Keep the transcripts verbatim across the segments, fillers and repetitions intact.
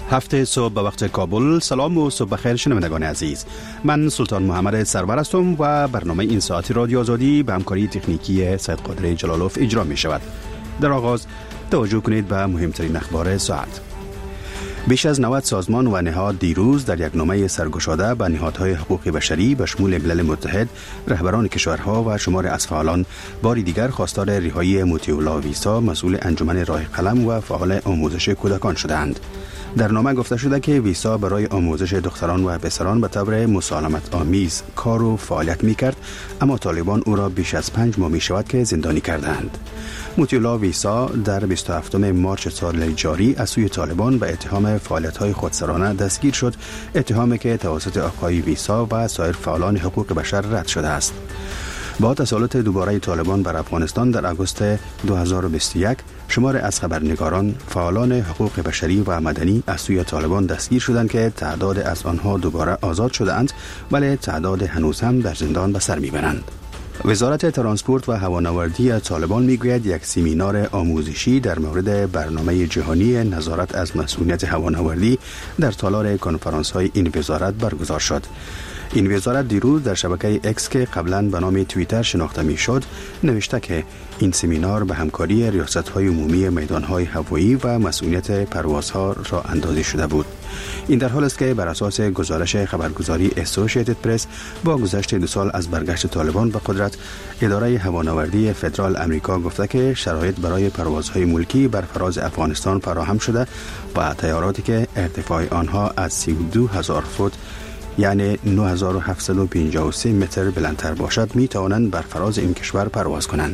هفته صبح به وقت کابل. سلام و صبح بخیر شنوندگان عزیز. من سلطان محمد سرور هستم و برنامه این ساعتی رادیو آزادی به همکاری تکنیکی سید قادر جلالوف اجرا می شود. در آغاز توجه کنید به مهمترین اخبار ساعت. بیش از نود سازمان و نهاد دیروز در یک نامه سرگشاده به نهادهای حقوق بشری به شمول ملل متحد، رهبران کشورها و شمار از فعالان بار دیگر خواستار رهایی موتیولا ویسا، مسئول انجمن راه قلم و فعال آموزش کودکان شدند. در نامه گفته شده که ویسا برای آموزش دختران و پسران به طور مسالمت آمیز کار و فعالیت می کرد، اما طالبان او را بیش از پنج ماه می شود که زندانی کردند. موتیولا ویسا در بیست و هفتم مارس سال جاری از سوی طالبان به اتهام فعالیت‌های خودسرانه دستگیر شد، اتهامی که توسط آقای ویسا و سایر فعالان حقوق بشر رد شده است. با تسلط دوباره طالبان بر افغانستان در آگوست دو هزار و بیست و یک، شمار از خبرنگاران، فعالان حقوق بشری و مدنی از سوی طالبان دستگیر شدند که تعداد از آنها دوباره آزاد شدند، ولی تعداد هنوز هم در زندان به سر میبرند. وزارت ترانسپورت و هوانوردی طالبان میگوید یک سمینار آموزشی در مورد برنامه جهانی نظارت از مسئولیت هوانوردی در تالار کنفرانس های این وزارت برگزار شد. این وزارت دیروز در شبکه اکس که قبلا به نام توییتر شناخته میشد نوشته که این سمینار به همکاری ریاست‌های عمومی میدان‌های هوایی و مسئولیت پروازها را اندازی شده بود. این در حال است که بر اساس گزارش خبرگزاری اسوسییتد پرس با گذشت دو سال از برگشت طالبان به قدرت، اداره هوانوردی فدرال امریکا گفته که شرایط برای پروازهای ملکی بر فراز افغانستان فراهم شده و طیاراتی که ارتفاع آنها از سی و دو هزار فوت یعنی نه هزار و هفتصد و پنجاه و سه متر بلندتر باشد می توانند بر فراز این کشور پرواز کنند.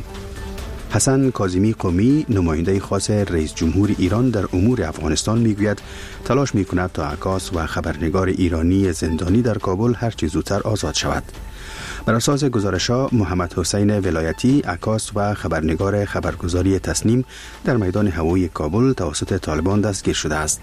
حسن کاظمی قمی، نماینده خاص رئیس جمهور ایران در امور افغانستان میگوید تلاش میکند تا عکاس و خبرنگار ایرانی زندانی در کابل هر چه زودتر آزاد شود. بر اساس گزارش‌ها، محمد حسین ولایتی، عکاس و خبرنگار خبرگزاری تسنیم در میدان هوایی کابل توسط طالبان دستگیر شده است.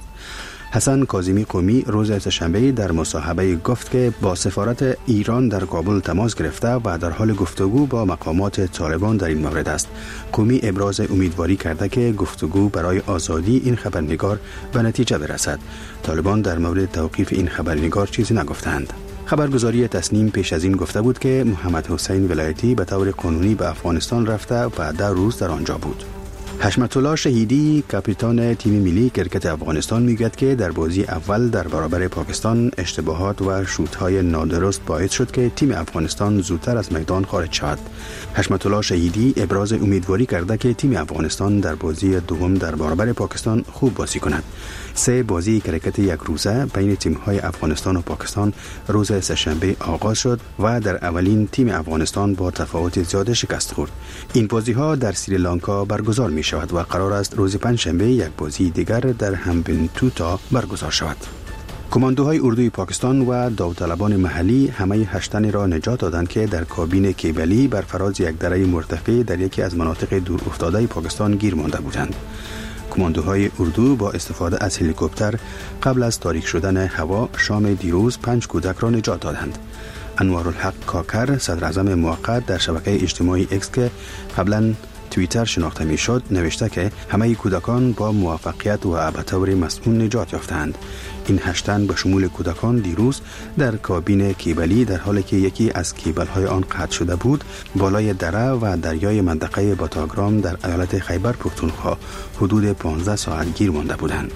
حسن کاظمی قمی روز سه‌شنبه در مصاحبه گفت که با سفارت ایران در کابل تماس گرفته و در حال گفتگو با مقامات طالبان در این مورد است. قمی ابراز امیدواری کرده که گفتگو برای آزادی این خبرنگار به نتیجه برسد. طالبان در مورد توقیف این خبرنگار چیزی نگفتند. خبرگزاری تسنیم پیش از این گفته بود که محمد حسین ولایتی به طور قانونی به افغانستان رفته و ده روز در آنجا بود. حشمت الله شهیدی، کاپیتان تیم ملی کرکت افغانستان میگوید که در بازی اول در برابر پاکستان اشتباهات و شوت‌های نادرست باعث شد که تیم افغانستان زودتر از میدان خارج شود. حشمت الله شهیدی ابراز امیدواری کرده که تیم افغانستان در بازی دوم در برابر پاکستان خوب بازی کند. سه بازی کرکت یک روزه بین تیم‌های افغانستان و پاکستان روز سه‌شنبه آغاز شد و در اولین تیم افغانستان با تفاوت زیاد شکست خورد. این بازی‌ها در سریلانکا برگزار می شود و قرار است روز پنجشنبه یک بازی دیگر در همبنتوتا برگزار شود. کماندوهای اردوی پاکستان و داوطلبان محلی همه هشت تن را نجات دادند که در کابین کیبلی بر فراز یک دره مرتفع در یکی از مناطق دور افتاده پاکستان گیر مانده بودند. کماندوهای اردو با استفاده از هلیکوپتر قبل از تاریک شدن هوا شام دیروز پنج کودک را نجات دادند. انوارالحق کاکر، صدر اعظم موقت، در شبکه اجتماعی اکس که قبلا توییتر شناخته می شد نوشته که همه کودکان با موفقیت و به طور مسئول نجات یافتند. این هشت تن به شمول کودکان دیروز در کابین کیبلی در حالی که یکی از کیبل های آن قطع شده بود بالای دره و دریای منطقه باتاگرام در ایالت خیبر پختونخوا حدود پانزده ساعت گیر مانده بودند.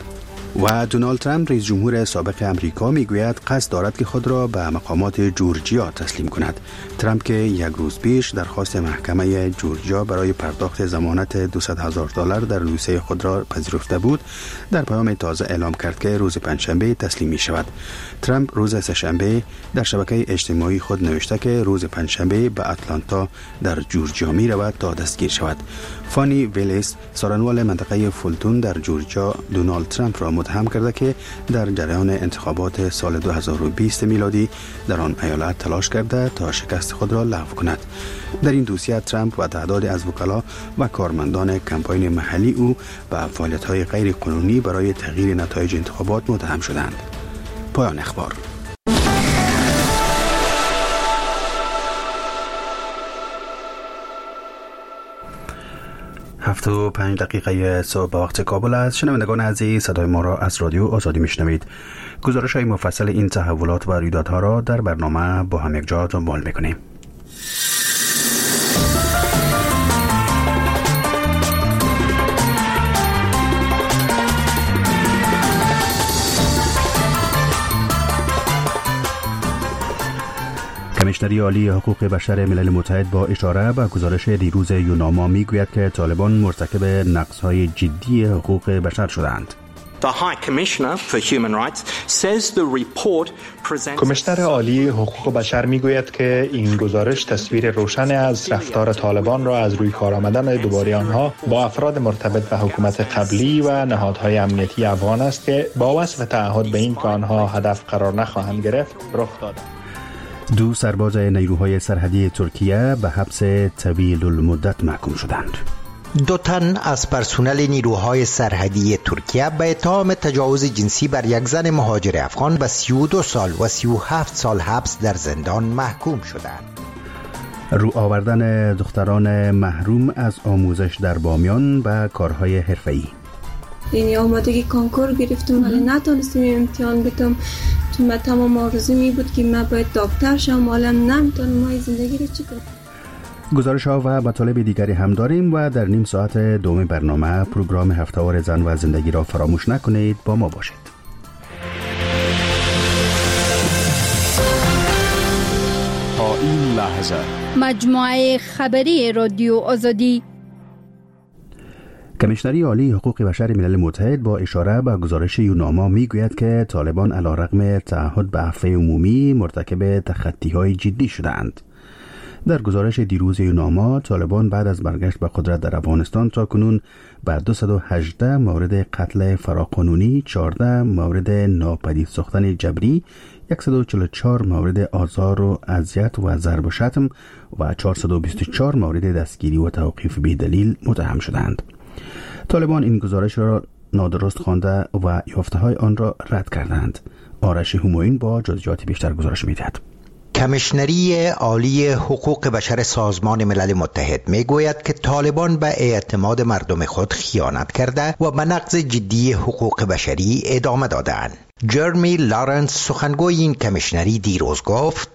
و دونالد ترامپ رئیس جمهور سابق امریکا میگوید قصد دارد که خود را به مقامات جورجیا تسلیم کند. ترامپ که یک روز پیش درخواست محکمه جورجیا برای پرداخت ضمانت دویست هزار دلار در لوسه خود را پذیرفته بود، در پیام تازه اعلام کرد که روز پنجشنبه تسلیم می شود. ترامپ روز سه‌شنبه در شبکه اجتماعی خود نوشته که روز پنجشنبه به اتلانتا در جورجیا می رود تا دستگیر شود. فانی ویلیس، سارنوال منطقه فولتون در جورجیا، دونالد ترامپ را متهم کرده که در جریان انتخابات سال دو هزار و بیست میلادی در آن ایالت تلاش کرده تا شکست خود را لغو کند. در این دوسیه ترامپ و تعدادی از وکلا و کارمندان کمپاین محلی او به فعالیت‌های غیر قانونی برای تغییر نتایج انتخابات متهم شدند. پایان اخبار. هفت و پنج دقیقه صبح به وقت کابل است. شنوندگان عزیز، صدای ما را از رادیو آزادی میشنوید. گزارش های مفصل این تحولات و رویدادها را در برنامه با هم یک جا دنبال میکنیم. کمیشنری عالی حقوق بشر ملل متحد با اشاره به گزارش دیروز یوناما میگوید که طالبان مرتکب نقض‌های جدی حقوق بشر شدند. کمیشنر عالی حقوق بشر میگوید که این گزارش تصویر روشن از رفتار طالبان را از روی کار آمدن دوباره آنها با افراد مرتبط به حکومت قبلی و نهادهای امنیتی افغان است که با وصف تعهد به این که آنها هدف قرار نخواهند گرفت رخ داده. دو سرباز نیروهای سرحدی ترکیه به حبس طویل المدت محکوم شدند. دو تن از پرسنل نیروهای سرحدی ترکیه به اتهام تجاوز جنسی بر یک زن مهاجر افغان به سی و دو سال و سی و هفت سال حبس در زندان محکوم شدند. رو آوردن دختران محروم از آموزش در بامیان به کارهای حرفه‌ای. یعنی آمادگی کنکور گرفتم ولی نتونستم امتحان بدم، چون من تمام آرزو می بود که من باید دکتر شم، ولی نمیتونم. ما زندگی رو چی کنم؟ گزارش ها و مطالب دیگری هم داریم و در نیم ساعت دوم برنامه پروگرام هفته‌وار زن و زندگی را فراموش نکنید. با ما باشید. تا این لحظه مجموعه خبری رادیو آزادی. کمیشنری عالی حقوق بشر ملل متحد با اشاره به گزارش یوناما میگوید که طالبان علیرغم تعهد به عفو عمومی مرتکب تخطی‌های جدی شدند. در گزارش دیروز یوناما، طالبان بعد از برگشت به قدرت در افغانستان تا کنون بر دویست و هجده مورد قتل فراقانونی، چهارده مورد ناپدید ساختن جبری، صد و چهل و چهار مورد آزار و اذیت و ضرب و شتم و چهارصد و بیست و چهار مورد دستگیری و توقیف بی دلیل متهم شدند. طالبان این گزارش را نادرست خوانده و یافته‌های آن را رد کردند. آرش همایون با جزئیات بیشتر گزارش می‌دهد. کمیشنری عالی حقوق بشر سازمان ملل متحد میگوید که طالبان به اعتماد مردم خود خیانت کرده و به نقض جدی حقوق بشری ادامه دادند. جرمی لارنس سخنگوی این کمیشنری دیروز گفت: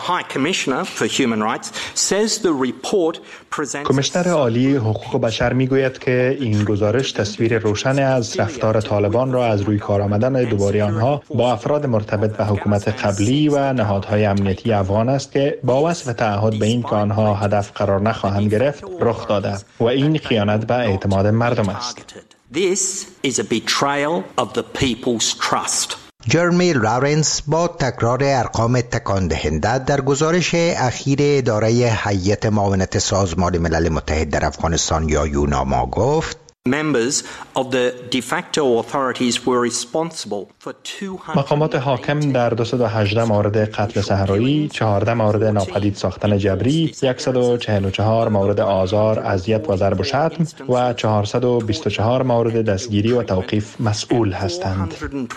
کمیشنر عالی حقوق بشر میگوید که این گزارش تصویر روشن از رفتار طالبان را از روی کار آمدن دوباره آنها با افراد مرتبط به حکومت قبلی و نهادهای امنیتی افغان است که با وصف تعهد به این که آنها هدف قرار نخواهند گرفت رخ داده و این خیانت به اعتماد مردم است. This is a betrayal of the people's trust. جرمی لارنس با تکرار ارقام تکان دهنده در گزارش اخیر اداره هیئت معاونت سازمان ملل متحد در افغانستان یا یوناما گفت: مقامات حاکم در دویست و هجده مورد قتل صحرایی، چهارده مورد ناپدید ساختن جبری، صد و چهل و چهار مورد آزار، اذیت و ضرب و شتم و چهارصد و بیست و چهار مورد دستگیری و توقیف مسئول هستند.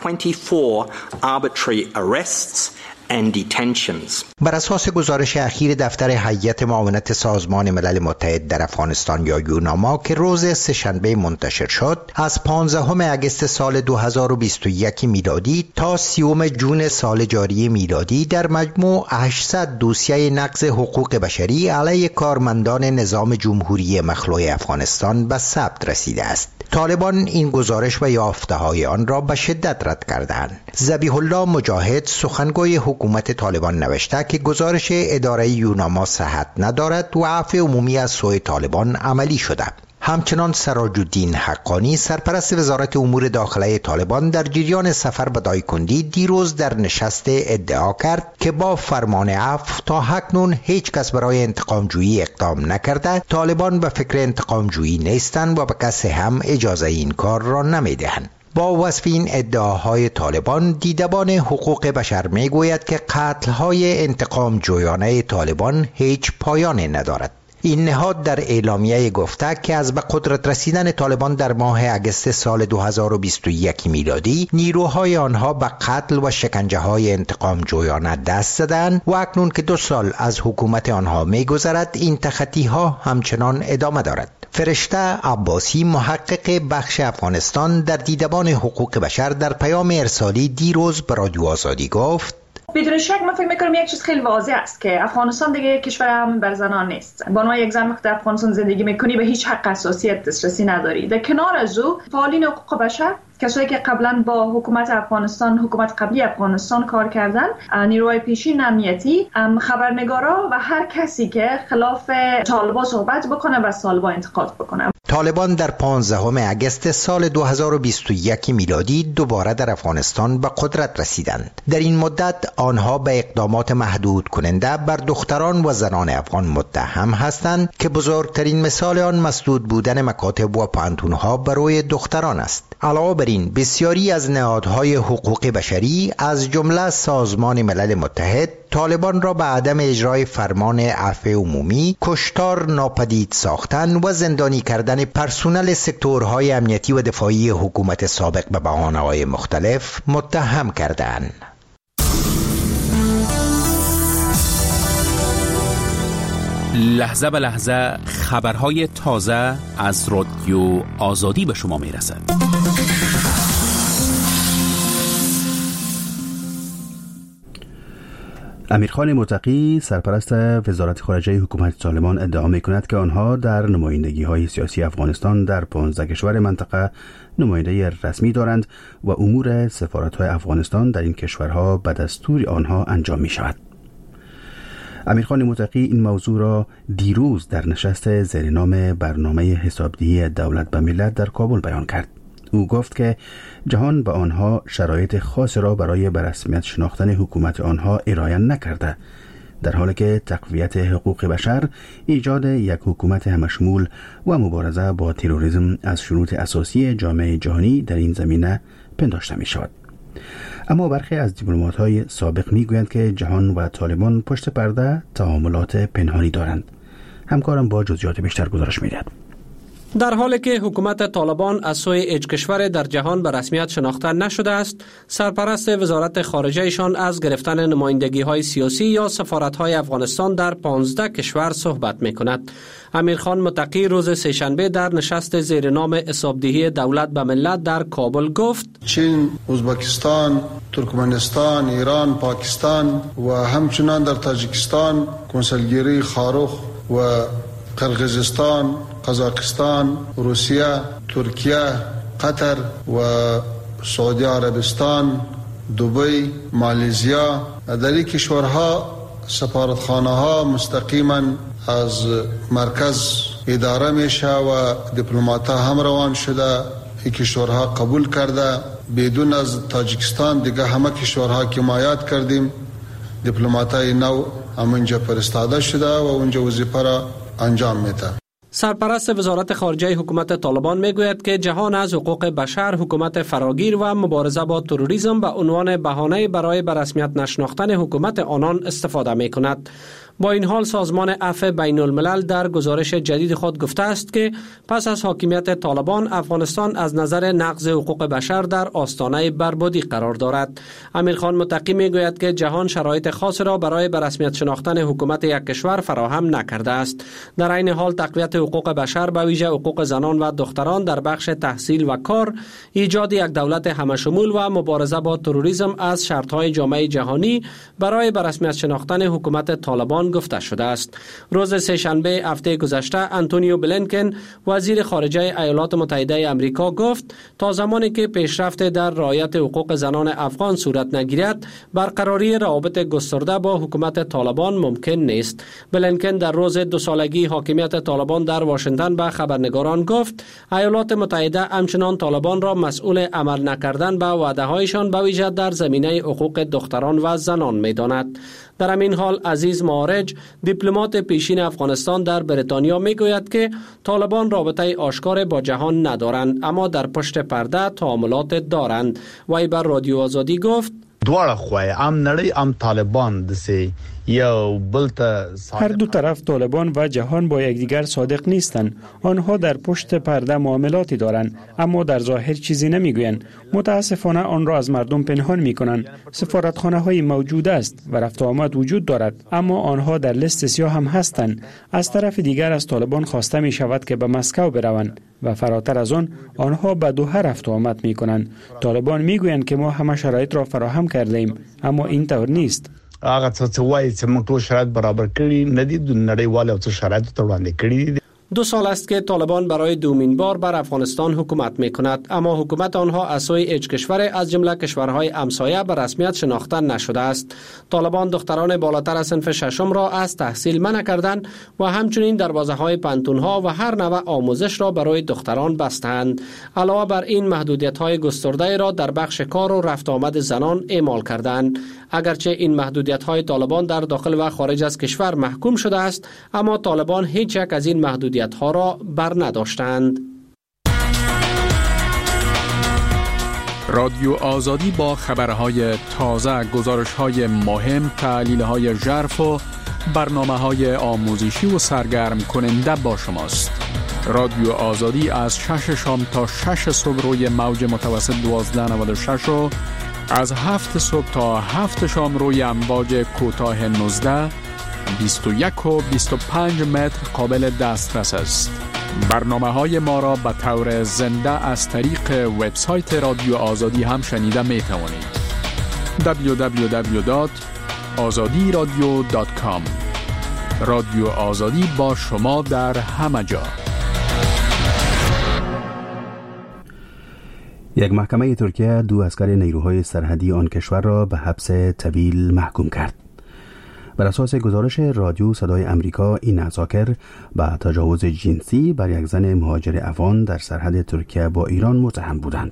بر اساس گزارش اخیر دفتر هیئت معاونت سازمان ملل متحد در افغانستان یا یوناما که روز سه‌شنبه منتشر شد، از پانزدهم اگست سال دو هزار و بیست و یک میلادی تا سیوم جون سال جاری میلادی در مجموع هشتصد دوسیه نقض حقوق بشری علیه کارمندان نظام جمهوری مخلوع افغانستان به ثبت رسیده است. طالبان این گزارش و یافته‌های آن را به شدت رد کردند. ذبیح الله مجاهد سخنگوی حکومت طالبان نوشته که گزارش اداره یوناما صحت ندارد و عفو عمومی از سوی طالبان عملی شده. همچنان سراج الدین حقانی سرپرست وزارت امور داخله طالبان در جریان سفر به دایکندی دیروز در نشست ادعا کرد که با فرمان عفو تا اکنون هیچ کس برای انتقام جویی اقدام نکرده، طالبان به فکر انتقام جویی نیستند و به کسی هم اجازه این کار را نمیدهند. با وصف این ادعاهای طالبان، دیدبان حقوق بشر میگوید که قتل‌های انتقام جویانه طالبان هیچ پایانی ندارد. این نهاد در اعلامیه گفته که از به قدرت رسیدن طالبان در ماه اگست سال دو هزار و بیست و یک میلادی نیروهای آنها به قتل و شکنجه های انتقام جویانه دست زدند و اکنون که دو سال از حکومت آنها میگذرد این تخطی ها همچنان ادامه دارد. فرشته عباسی، محقق بخش افغانستان در دیدبان حقوق بشر، در پیام ارسالی دیروز به رادیو آزادی گفت: بدون شک من فکر میکنم یک چیز خیلی واضح است که افغانستان دیگه کشور امن بر زنان نیست. با عنوان یک زن وقتی در افغانستان زندگی میکنی به هیچ حق اساسی دسترسی نداری. در کنار از او فعالین حقوق بشر، کسایی که قبلا با حکومت افغانستان، حکومت قبلی افغانستان کار کردن، نیروهای پیشین امنیتی، خبرنگارا و هر کسی که خلاف طالبان صحبت بکنه و طالبان انتقاد بکنه. طالبان در پانزدهم اگست سال دو هزار و بیست و یک میلادی دوباره در افغانستان به قدرت رسیدند. در این مدت آنها به اقدامات محدود کننده بر دختران و زنان افغان متهم هستند که بزرگترین مثال آن مسدود بودن مکاتب و پانتونها برای دختران است. علاوه بر این بسیاری از نهادهای حقوق بشری از جمله سازمان ملل متحد طالبان را به عدم اجرای فرمان عفو عمومی، کشتار ناپدید ساختن و زندانی کردن پرسنل سکتورهای امنیتی و دفاعی حکومت سابق به بهانه‌های مختلف متهم کردند. لحظه به لحظه خبرهای تازه از رادیو آزادی به شما میرسد. امیرخان متقی، سرپرست وزارت خارجه حکومت طالبان، ادعا می‌کند که آنها در نمایندگی‌های سیاسی افغانستان در پانزده کشور منطقه نماینده رسمی دارند و امور سفارت‌های افغانستان در این کشورها به دستور آنها انجام می‌شود. امیرخان متقی این موضوع را دیروز در نشست زیرنام برنامه حسابدهی دولت به ملت در کابل بیان کرد. او گفت که جهان به آنها شرایط خاص را برای به رسمیت شناختن حکومت آنها ارائه نکرده، در حالی که تقویت حقوق بشر، ایجاد یک حکومت همشمول و مبارزه با تروریسم از شروط اساسی جامعه جهانی در این زمینه پنداشته می شود. اما برخی از دیپلمات‌های سابق می‌گویند که جهان و طالبان پشت پرده تعاملات پنهانی دارند. همکارم با جزئیات بیشتر گزارش می‌دهد. در حالی که حکومت طالبان از سوی هیچ کشور در جهان به رسمیت شناخته نشده است، سرپرست وزارت خارجهشان از گرفتن نمایندگی‌های سیاسی یا سفارت‌های افغانستان در پانزده کشور صحبت می‌کند. امیرخان متقی روز سه‌شنبه در نشست زیرنام حسابدهی دولت به ملت در کابل گفت: چین، ازبکستان، ترکمنستان، ایران، پاکستان و همچنان در تاجیکستان کنسولگری خاروخ و قرقیزستان، قزاقستان، روسیه، ترکیه، قطر و سعودی عربستان، دبی، مالزیا، در این کشورها سفارتخانه ها مستقیما از مرکز اداره میشه و دیپلمات ها هم روان شده. این کشورها قبول کرده. بدون از تاجیکستان دیگه همه کشورها که مایات کردیم، دیپلمات های نو همونجا فرستاده شده و اونجا وظیفه را انجام میده. سرپرست وزارت خارجه حکومت طالبان میگوید که جهان از حقوق بشر، حکومت فراگیر و مبارزه با تروریسم به عنوان بهانه برای به رسمیت نشناختن حکومت آنان استفاده میکند. با این حال سازمان عفو بین الملل در گزارش جدید خود گفته است که پس از حاکمیت طالبان افغانستان از نظر نقض حقوق بشر در آستانه بربادی قرار دارد. امیرخان متقی میگوید که جهان شرایط خاص را برای به رسمیت شناختن حکومت یک کشور فراهم نکرده است. در این حال تقویت حقوق بشر، به ویژه حقوق زنان و دختران در بخش تحصیل و کار، ایجاد یک دولت همشمول و مبارزه با تروریسم از شرط‌های جامعه جهانی برای به رسمیت شناختن حکومت طالبان گفته شده است. روز سه‌شنبه هفته گذشته انتونیو بلینکن، وزیر خارجه ایالات متحده آمریکا، گفت تا زمانی که پیشرفت در رعایت حقوق زنان افغان صورت نگیرد، برقراری روابط گسترده با حکومت طالبان ممکن نیست. بلینکن در روز دو سالگی حاکمیت طالبان در واشنگتن به خبرنگاران گفت ایالات متحده همچنان طالبان را مسئول عمل نکردن به وعده‌هایشان به ویژه در زمینه حقوق دختران و زنان می‌داند. در همین حال عزیز معارج، دیپلمات پیشین افغانستان در بریتانیا میگوید که طالبان رابطه آشکار با جهان ندارند، اما در پشت پرده تعاملات دارند. وی بر رادیو آزادی گفت: دواړه خوای ام نړۍ ام طالبان د سي یا بلتا هر دو طرف طالبان و جهان با یکدیگر صادق نیستند. آنها در پشت پرده معاملاتی دارند اما در ظاهر چیزی نمیگویند. متاسفانه آن را از مردم پنهان میکنند. سفارتخانه های موجود است و رفت و آمد وجود دارد اما آنها در لیست سیاه هم هستند. از طرف دیگر از طالبان خواسته می شود که به مسکو بروند و فراتر از آن آنها به دوحه رفت و آمد می کنند. طالبان می گویند که ما همه شرایط را فراهم کرده ایم اما این طور نیست. هغه څه وایي چې موږ ټول شرایط برابر کړي نه دي، د نړیوالو او څه شرایطو ته وړاندې کړي دي. دو سال است که طالبان برای دومین بار بر افغانستان حکومت می کند اما حکومت آنها از سوی هیچ کشور از جمله کشورهای همسایه به رسمیت شناخته نشده است. طالبان دختران بالاتر از صنف ششم را از تحصیل منع کردند و همچنین دروازه‌های پانتون‌ها و هر نوع آموزش را برای دختران بستند. علاوه بر این محدودیت‌های گسترده را در بخش کار و رفت آمد زنان اعمال کردند. اگرچه این محدودیت‌های طالبان در داخل و خارج از کشور محکوم شده است اما طالبان هیچ یک از این محدودیت ها را بر نداشتند. رادیو آزادی با خبرهای تازه، گزارش‌های مهم، تحلیل‌های ژرف و برنامه‌های آموزشی و سرگرم کننده با شماست. رادیو آزادی از شش شام تا شش صبح روی موج متوسط دوازده نود و شش و از هفت صبح تا هفت شام روی امواج کوتاه نوزده، بیست و یک و بیست و پنج متر قابل دسترس است. برنامه های ما را به طور زنده از طریق وبسایت رادیو آزادی هم شنیده می توانید. دبلیو دبلیو دبلیو دات آزادی رادیو دات کام. رادیو آزادی با شما در همه جا. یک محکمه ترکیه دو عسکر نیروهای سرحدی آن کشور را به حبس طویل محکوم کرد. بر اساس گزارش رادیو صدای امریکا این عساکر به تجاوز جنسی بر یک زن مهاجر افغان در سرحد ترکیه با ایران متهم بودند.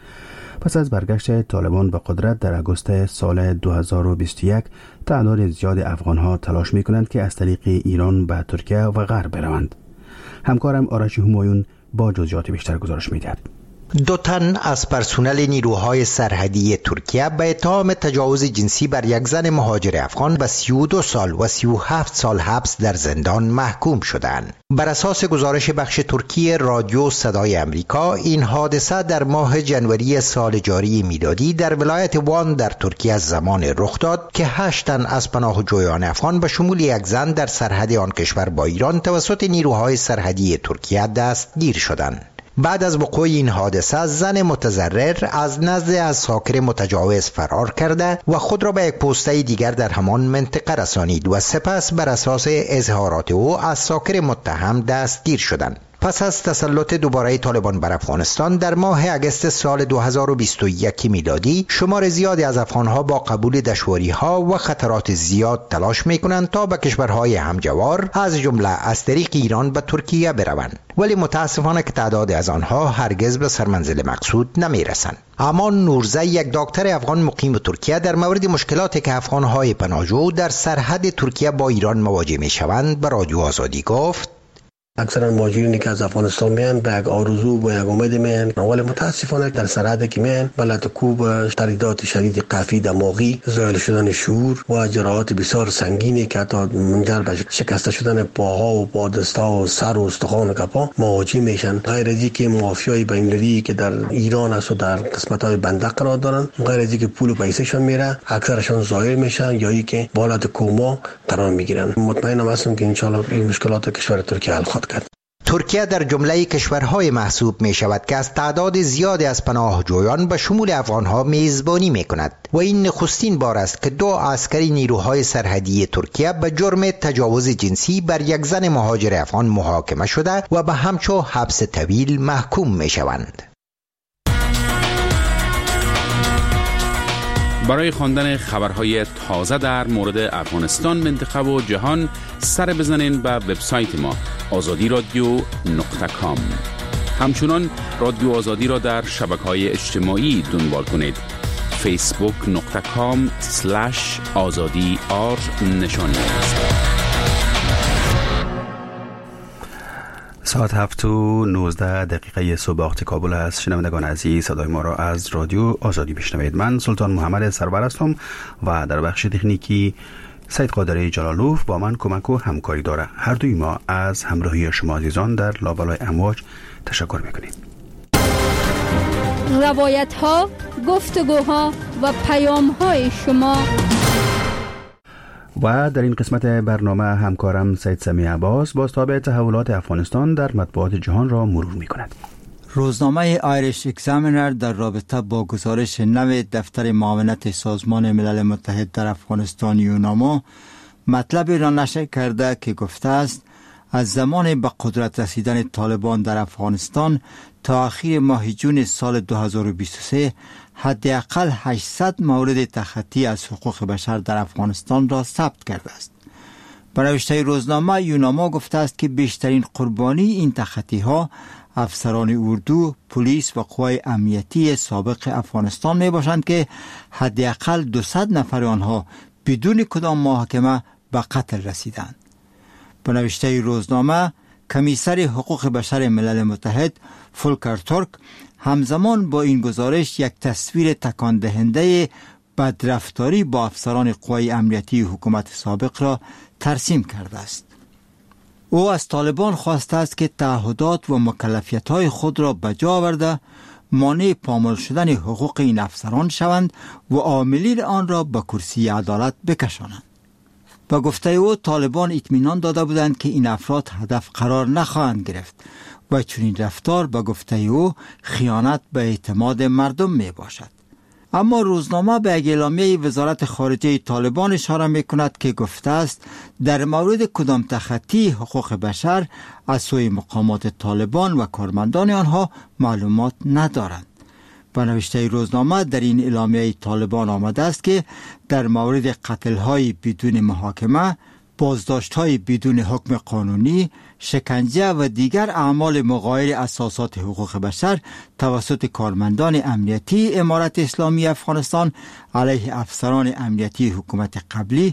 پس از برگشت طالبان به قدرت در آگوست سال دو هزار و بیست و یک تعداد زیاد افغانها تلاش می‌کنند که از طریق ایران به ترکیه و غرب بروند. همکارم آرش همایون با جزئیات بیشتر گزارش می‌دهد. دو تن از پرسنل نیروهای سرحدی ترکیه به اتهام تجاوز جنسی بر یک زن مهاجر افغان به سی و دو سال و سی و هفت سال حبس در زندان محکوم شدند. بر اساس گزارش بخش ترکی رادیو صدای امریکا این حادثه در ماه جنوری سال جاری میلادی در ولایت وان در ترکیه از زمان رخ داد که هشت تن از پناهجویان افغان به شمول یک زن در سرحد آن کشور با ایران توسط نیروهای سرحدی ترکیه دستگیر شدند. بعد از وقوع این حادثه زن متضرر از نزد عساکر متجاوز فرار کرده و خود را به یک پوسته دیگر در همان منطقه رسانید و سپس بر اساس اظهارات او عساکر متهم دستگیر شدند. پس از تسلط دوباره طالبان بر افغانستان در ماه اگست سال دو هزار و بیست و یک میلادی شمار زیادی از افغانها با قبول دشواری‌ها و خطرات زیاد تلاش می‌کنند تا به کشورهای همجوار از جمله از طریق ایران به ترکیه بروند، ولی متاسفانه که تعداد از آنها هرگز به سرمنزل مقصود نمی‌رسند. امان نورزه یک دکتر افغان مقیم ترکیه در مورد مشکلاتی که افغان‌های پناهجو در سرحد ترکیه با ایران مواجه می‌شوند به رادیو آزادی گفت: اکثرا مهاجرینی که از افغانستان میان به یک آرزو و یک امید میان، ولی متاسفانه در سرحد که میان بلد کوب تردیدات شدید قلبی دماغی، زایل شدن شعور و جراحات بسیار سنگینی که حتی منجر به شکسته شدن پاها و پادستا و سر و استخوان و کپا مواجه میشن. غیر از اینکه مافیای بین‌المللی که در ایران است و در قسمت‌های بنده قرار دارن، غیر از اینکه پول و پیسهشون میره، اکثرشون زایل میشن یا اینکه به حالت کوما قرار میگیرن. مطمئنم هستم که ان شاء الله این مشکلات کشور ترکیه حل خواهد کرد. ترکیه در جمله کشورهای محسوب می شود که از تعداد زیادی از پناهجویان به شمول افغانها میزبانی می کند و این نخستین بار است که دو عسکری نیروهای سرحدی ترکیه به جرم تجاوز جنسی بر یک زن مهاجر افغان محاکمه شده و به همچو حبس طویل محکوم می شوند. برای خواندن خبرهای تازه در مورد افغانستان، منطقه و جهان سر بزنین به وبسایت ما آزادی رادیو نقطه کام. همچنان رادیو آزادی را در شبکه‌های اجتماعی دنبال کنید. فیسبوک نقطه کام سلش آزادی آر نشانی است. ساعت هفت و نوزده دقیقه صبح وقت کابل است. شنوندگان عزیز، صدای ما را از رادیو آزادی بشنوید. من سلطان محمد سرور هستم و در بخش تکنیکی سید قادری جلالوف با من کمک و همکاری داره. هر دوی ما از همراهی شما عزیزان در لابلای امواج تشکر میکنیم. روایت ها، گفتگوها و پیام های شما. و در این قسمت برنامه همکارم سید سمی عباس بازتاب تحولات افغانستان در مطبوعات جهان را مرور می کند. روزنامه آیریش اگزامینر در رابطه با گزارش نو دفتر معاونت سازمان ملل متحد در افغانستان یوناما مطلبی را نشر کرده که گفته است از زمان به قدرت رسیدن طالبان در افغانستان تا آخر ماه جون سال دو هزار و بیست و سه حداقل هشتصد مورد تخطی از حقوق بشر در افغانستان را ثبت کرده است. به نوشته روزنامه یوناما گفته است که بیشترین قربانی این تخطی ها افسران اردو، پلیس و قوای امنیتی سابق افغانستان می باشند که حداقل دویست نفر آنها بدون کدام محاکمه به قتل رسیدند. به نوشته روزنامه کمیسر حقوق بشر ملل متحد فولکر تورک همزمان با این گزارش یک تصویر تکان دهنده بدرفتاری با افسران قوای امنیتی حکومت سابق را ترسیم کرده است. او از طالبان خواسته است که تعهدات و مکلفیت‌های خود را بجا آورده مانع پامال شدن حقوق این افسران شوند و عاملین آن را به کرسی عدالت بکشانند. با گفته او طالبان اطمینان داده بودند که این افراد هدف قرار نخواهند گرفت و چنین رفتار با گفته او خیانت به اعتماد مردم می باشد. اما روزنامه به اعلامیه وزارت خارجه طالبان اشاره می کند که گفته است در مورد کدام تخطی حقوق بشر از سوی مقامات طالبان و کارمندان آنها معلومات ندارند. به نوشته روزنامه در این اعلامیه طالبان آمده است که در مورد قتل‌های بدون محاکمه، بازداشت‌های بدون حکم قانونی، شکنجه و دیگر اعمال مغایر اساسات حقوق بشر توسط کارمندان امنیتی امارت اسلامی افغانستان علیه افسران امنیتی حکومت قبلی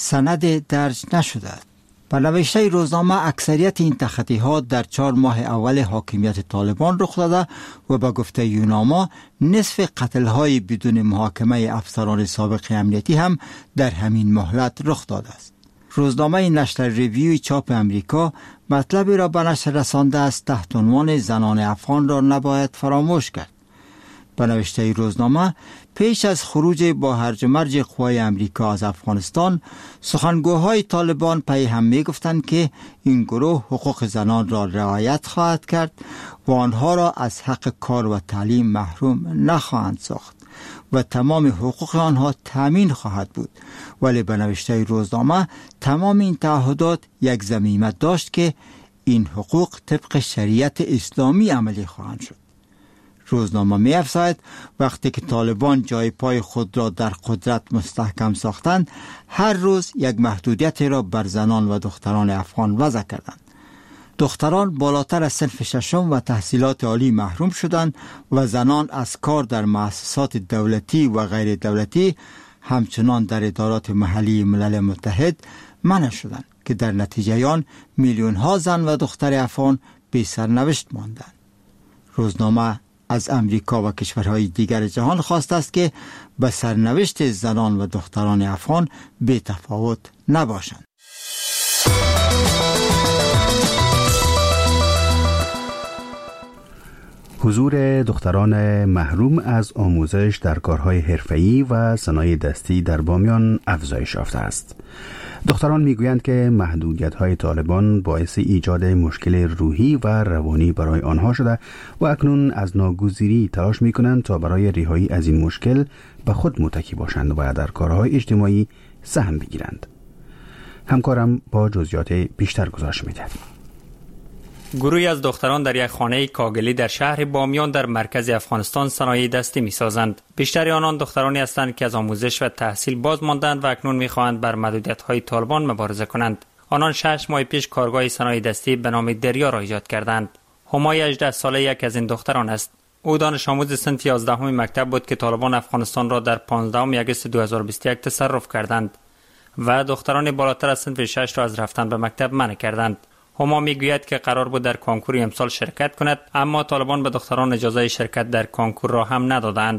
سند درج نشده است. به نوشته روزنامه اکثریت این تخطی‌ها در چهار ماه اول حاکمیت طالبان رخ داده و به گفته یوناما نصف قتل‌های بدون محاکمه افسران سابق امنیتی هم در همین مهلت رخ داده است. روزنامه نشر ریویو چاپ امریکا مطلبی را به نشر رسانده است تحت عنوان زنان افغان را نباید فراموش کرد. به نوشته روزنامه پیش از خروج با هرج و مرج قوای امریکا از افغانستان سخنگوهای طالبان پی هم می گفتند که این گروه حقوق زنان را رعایت خواهد کرد و آنها را از حق کار و تعلیم محروم نخواهند ساخت و تمام حقوق آنها تامین خواهد بود. ولی به نوشته روزنامه تمام این تعهدات یک ضمیمت داشت که این حقوق طبق شریعت اسلامی عملی خواهند شد. روزنامه می افزاید وقتی که طالبان جای پای خود را در قدرت مستحکم ساختند هر روز یک محدودیت را بر زنان و دختران افغان وضع کردند. دختران بالاتر از صنف ششم و تحصیلات عالی محروم شدند و زنان از کار در مؤسسات دولتی و غیر دولتی همچنان در ادارات محلی ملل متحد منع شدند که در نتیجه آن میلیون ها زن و دختر افغان بی سرنوشت ماندند. روزنامه از امریکا و کشورهای دیگر جهان خواسته است که به سرنوشت زنان و دختران افغان بی تفاوت نباشند. حضور دختران محروم از آموزش در کارهای حرفه‌ای و صنایع دستی در بامیان افزایش یافته است. دختران میگویند که محدودیت‌های طالبان باعث ایجاد مشکل روحی و روانی برای آنها شده و اکنون از ناگزیری تلاش می‌کنند تا برای رهایی از این مشکل به خود متکی باشند و در کارهای اجتماعی سهم بگیرند. همکارم با جزئیات بیشتر گزارش می‌دهد. گروهی از دختران در یک خانه کاگلی در شهر بامیان در مرکز افغانستان صنایع دستی می‌سازند. بیشتر آنان دخترانی هستند که از آموزش و تحصیل باز ماندند و اکنون می‌خواهند بر محدودیت‌های طالبان مبارزه کنند. آنان شش ماه پیش کارگاه صنایع دستی به نام دریا را ایجاد کردند. همای هجده ساله یک از این دختران است. او دانش آموز صنف یازدهم مکتب بود که طالبان افغانستان را در پانزدهم آگوست دو هزار و بیست و یک تصرف کردند و دختران بالاتر از صنف شش را از رفتن به مکتب منع کردند. هما میگوید که قرار بود در کنکور امسال شرکت کند، اما طالبان به دختران اجازه شرکت در کنکور را هم ندادند.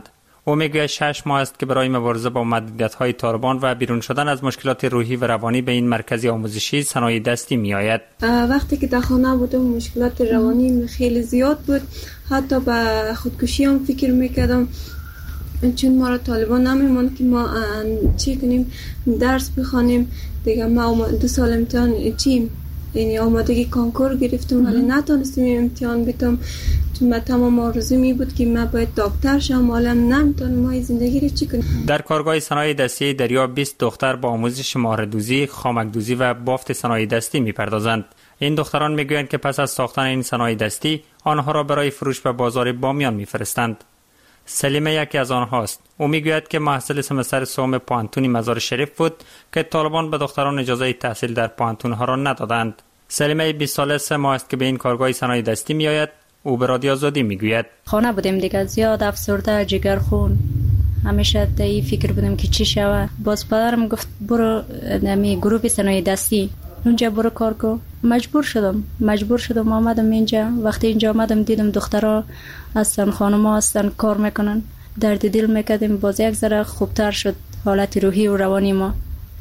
او میگوید شش ماه است که برای مبارزه با محدودیت‌های طالبان و بیرون شدن از مشکلات روحی و روانی به این مرکز آموزشی صنایع دستی میآید. وقتی که در خانه بودم مشکلات روانی خیلی زیاد بود، حتی به خودکشی هم فکر میکردم، چون ما را طالبان نمیموند که ما چی کنیم، درس بخوانیم دیگه. ما دو سال امتحان چیم یعنی آمادگی کنکور گرفتم ولی نتونستم امتحان بدم، چون من تمام آرزو می بود که من باید دکتر شم، حالا نمیتونم ما زندگی رو چی کنیم. در کارگاه صنایع دستی دریا بیست دختر با آموزش مهره‌دوزی، خامک‌دوزی و بافت صنایع دستی میپردازند. این دختران میگویند که پس از ساختن این صنایع دستی آنها را برای فروش به بازار بامیان میفرستند. سلیمه یکی از آنهاست. او میگوید که محصل سمستر سوم پانتون مزار شریف بود که طالبان به دختران اجازه تحصیل در پانتون ها را ندادند. سلیمه بیست ساله سه ماه است که به این کارگاه صنایع دستی میآید. او به رادیو آزادی میگوید خانه بودیم دیگه، زیاد افسرده، جگرخون، همیشه در فکر بودیم که چی شوه. باز پدرم گفت برو نمی گروه صنایع دستی اونجا برو کار کن. مجبور شدم مجبور شدم آمدم اینجا. وقتی اینجا آمدم دیدم دخترها هستن، خانم‌ها هستن، کار میکنن، درد دل میکردیم. باز یک ذره خوبتر شد حالت روحی و روانی ما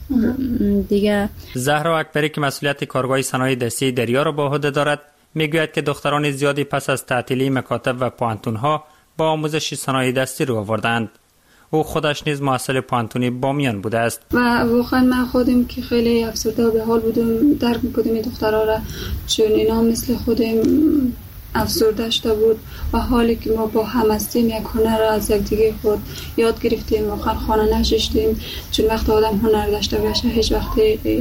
دیگه. زهرا اکبری که مسئولیت کارگاه صنایع دستی دریا را به عهده دارد میگوید که دختران زیادی پس از تعطیلی مکاتب و پانتون‌ها با آموزش صنایع دستی رو آوردند. او خودش نیز محصل پانتونی بامیان بوده است و واقعا من خودم که خیلی افسرده و به حال بودم، درک می‌کردم این دخترها را، چون اینا مثل خودم افسرده شده بود و حالی که ما با هم هستیم یک هنر را از یک دیگه خود یاد گرفتیم. واقعا خانه نشستیم، چون وقت آدم هنر داشته باشه هیچ وقت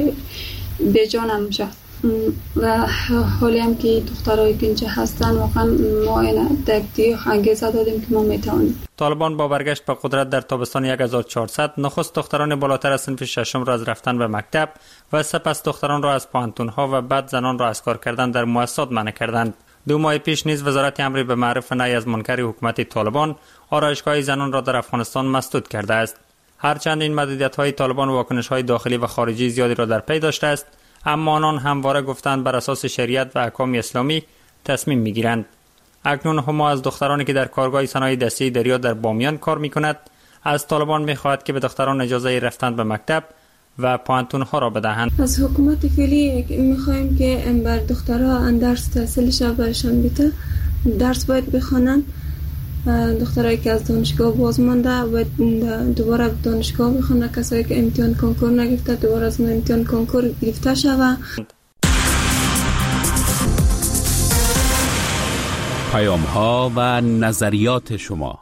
به جان نمیشه. و حالی هم که دخترایی که اینجا هستن واقعا ما اینا دیگه انگیزه دادیم که ما میتونیم. طالبان با برگشت به قدرت در تابستان هزار و چهارصد نخست دختران بالاتر از صنف ششم را از رفتن به مکتب و سپس دختران را از پانتون‌ها و بعد زنان را از کار کردن در مؤسسات منع کردند. دو ماه پیش نیز وزارت امر به معرف نهی از منکر حکومت طالبان آرایشگاه زنان را در افغانستان مسدود کرده است. هرچند این محدودیت‌های طالبان واکنش‌های داخلی و خارجی زیادی را در پی داشته است، اما آنان همواره گفتند بر اساس شریعت و احکام اسلامی تصمیم میگیرند. اکنون هما از دخترانی که در کارگاه صنایع دستی دریا در بامیان کار میکند از طالبان میخواهد که به دختران اجازه رفتن به مکتب و پانتون ها را بدهند. از حکومت فعلی میخوایم که بر دخترها درس تحصیلش برشان بده، درس باید بخوانند. دخترایی که از دانشگاه باز مانده و دوباره دانشگاه بخونه، کسایی که امتحان کنکور نگرفته دوباره از امتحان کنکور گرفته شود. پیام ها و نظریات شما.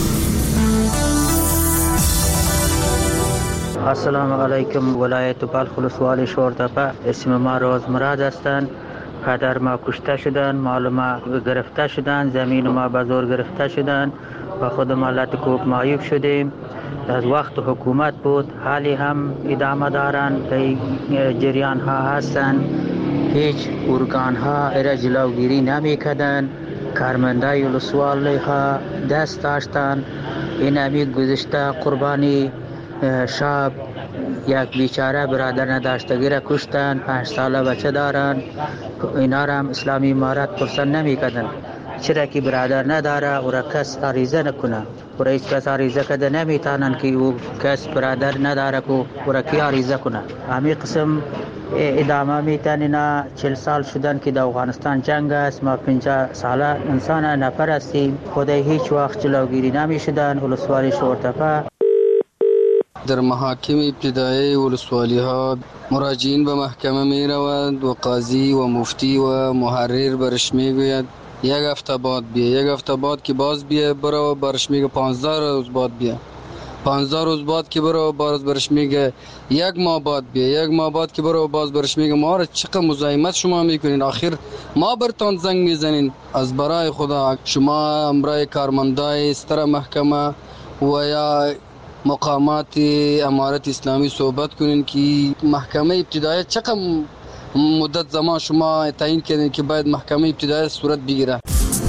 السلام علیکم. ولایت بلخ ولسوالی شورتپه، اسم ما روز مراد هستند. پدر ما کشته شدن، مال ما گرفته شدن، زمین ما به زور گرفته شدن و خود ما لطکوب معیوب شدیم. از وقت حکومت بود، حالی هم ادامه دارن، جریان ها هستن. هیچ ارگان ها ایره جلوگیری نمی کدن. کارمندای ولسوالی ها دست داشتن. این همی گذشته قربانی شب یک بیچاره برادر نداشتگی را کشتن، پنج ساله بچه دارن. اینا را هم اسلامی امارت پرسن نمی کدن چرا که برادر نداره او را کس عریضه نکنه. او را هیچ کس عریضه کده نمیتانن که او کس برادر نداره که او را کی عریضه کنه. همی قسم ادامه میتن. اینا چل سال شدن که در افغانستان جنگ است. ما پنجاه ساله انسان نفر هستیم. خدای هیچ وقت جلوگیری نمی شدن. ولسوالی شورتپه در محاکم ابتدایی ولسوالی ها مراجعین به محکمه می روند و قاضی و مفتی و محرر برش می گوید یک هفته بعد بیا، یک هفته بعد که باز بیا برو، برش میگه پانزده روز بعد بیا، پانزده روز بعد که برو باز برش میگه یک ماه بعد بیا، یک ماه بعد که برو باز برش میگه ما را چقدر مزاحمت شما میکنین، آخر ما برتان زنگ میزنین. از برای خدا شما امرای کارمندای ستر محکمه و یا مقامات امارت اسلامی صحبت کنین که محکمه ابتدایی چقدر مدت زمان شما تعیین کردین که باید محکمه ابتدایی صورت بگیره.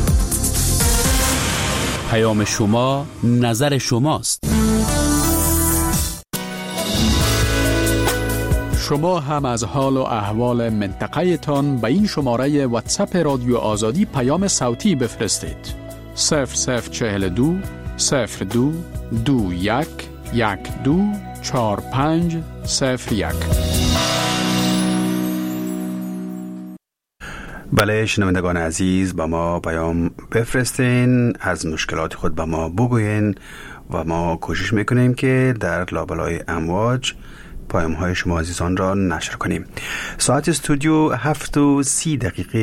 پیام شما نظر شماست. شما هم از حال و احوال منطقه تان به این شماره واتساپ رادیو آزادی پیام صوتی بفرستید. صفر صفر چهل و دو صفر دو دو یک یک دو چهار پنج صفر یک. بله شنوندگان عزیز، با ما پیام بفرستین، از مشکلات خود با ما بگوین و ما کوشش میکنیم که در لابلای امواج پیام های شما عزیزان را نشر کنیم. ساعت استودیو هفت و سی دقیقه